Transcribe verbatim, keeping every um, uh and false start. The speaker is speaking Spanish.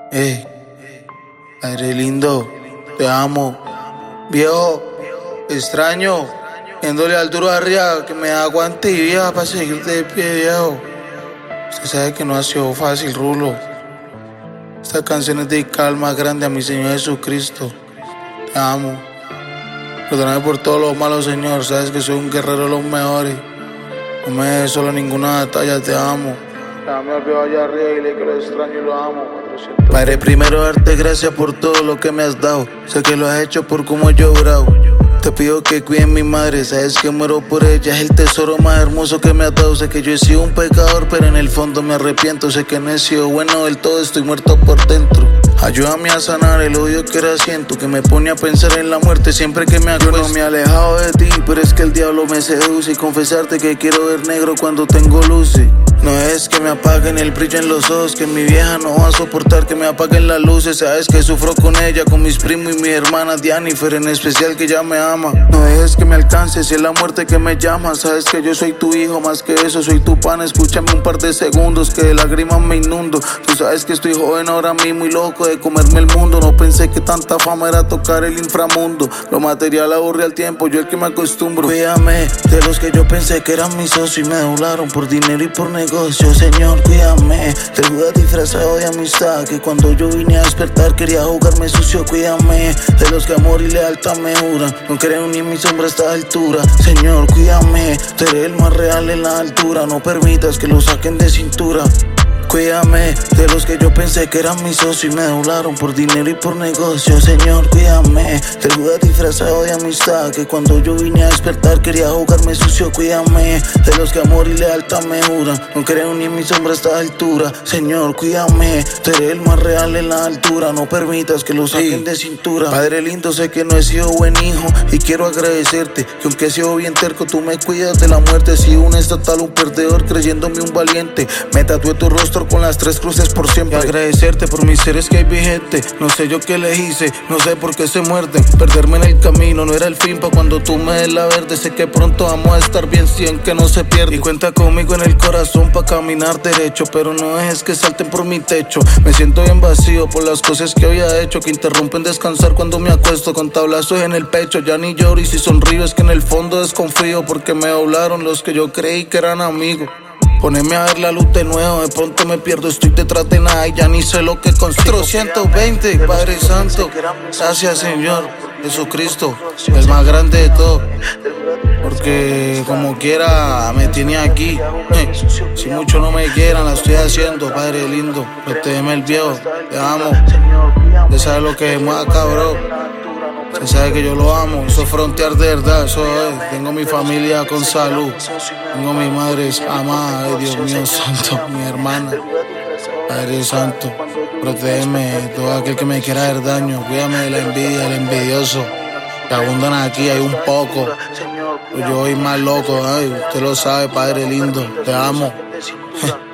Ey, Padre lindo, te amo. Viejo, extraño, viéndole al duro arriba que me da aguante y vieja para seguir de pie, viejo. Usted sabe que no ha sido fácil, Rulo. Esta canción es dedicada al más grande, a mi Señor Jesucristo. Te amo. Perdóname por todo lo malo, Señor. Sabes que soy un guerrero de los mejores. No me dejes solo en ninguna batalla, te amo. Dame al viejo allá arriba y dile que lo extraño y lo amo. Padre, primero darte gracias por todo lo que me has dado. Sé que lo has hecho por cómo he llorado. Te pido que cuiden mi madre, sabes que muero por ella. Es el tesoro más hermoso que me ha dado. Sé que yo he sido un pecador, pero en el fondo me arrepiento. Sé que no he sido bueno del todo, estoy muerto por dentro. Ayúdame a sanar el odio que ahora siento, que me pone a pensar en la muerte siempre que me acuesto. Yo no me he alejado de ti, pero es que el diablo me seduce. Y confesarte que quiero ver negro cuando tengo luces. No es que me apaguen el brillo en los ojos, que mi vieja no va a soportar que me apaguen las luces. Sabes que sufro con ella, con mis primos y mi hermana Dianifer, en especial, que ya me ama. No dejes que me alcance, si es la muerte que me llama. Sabes que yo soy tu hijo, más que eso soy tu pan. Escúchame un par de segundos, que de lágrimas me inundo. Tú sabes que estoy joven ahora mismo y loco de comerme el mundo. No pensé que tanta fama era tocar el inframundo. Lo material aburre al tiempo, yo el que me acostumbro. Cuídame de los que yo pensé que eran mis socios y me doblaron por dinero y por negocio. Señor, cuídame del Judas disfrazado de amistad, que cuando yo vine a despertar quería jugarme sucio. Cuídame de los que amor y lealtad me juran, no creo ni en mi sombra a esta altura. Señor, cuídame, tú eres el más real en la altura. No permitas que lo saquen de cintura. Cuídame de los que yo pensé que eran mis socios y me doblaron por dinero y por negocio. Señor, cuídame del Judas disfrazado de amistad, que cuando yo vine a despertar quería jugarme sucio. Cuídame de los que amor y lealtad me juran, no creo ni en mi sombra a esta altura. Señor, cuídame, tú eres el más real en la altura. No permitas que lo saquen de cintura. Padre lindo, sé que no he sido buen hijo y quiero agradecerte, que aunque he sido bien terco, tú me cuidas de la muerte. Si un estatal, un perdedor, creyéndome un valiente, me tatué tu rostro con las tres cruces por siempre. Y agradecerte por mis seres que hay vigente. No sé yo qué les hice, no sé por qué se muerden. Perderme en el camino no era el fin pa' cuando tú me des la verde. Sé que pronto vamos a estar bien, cien que no se pierde. Y cuenta conmigo en el corazón pa' caminar derecho, pero no dejes que salten por mi techo. Me siento bien vacío por las cosas que había hecho, que interrumpen descansar cuando me acuesto con tablazos en el pecho. Ya ni lloro y si sonrío es que en el fondo desconfío, porque me doblaron los que yo creí que eran amigos. Poneme a ver la luz de nuevo, de pronto me pierdo, estoy detrás de nada y ya ni sé lo que consigo. ciento veinte, Padre Santo, gracias Señor Jesucristo, el más grande de todos. Porque como quiera me tiene aquí. Eh, si mucho no me quieran, la estoy haciendo, Padre lindo. Protégeme el viejo, te amo. Ya sabes lo que es más, cabrón. Se sabe que yo lo amo, eso es frontear de verdad, eso es. Tengo mi familia con salud, tengo mi madre amada, ay Dios mío santo, mi hermana. Padre Santo, protégeme, todo aquel que me quiera hacer daño, cuídame de la envidia, el envidioso, que abundan aquí, hay un poco. Yo voy más loco, ay, usted lo sabe, Padre lindo, te amo.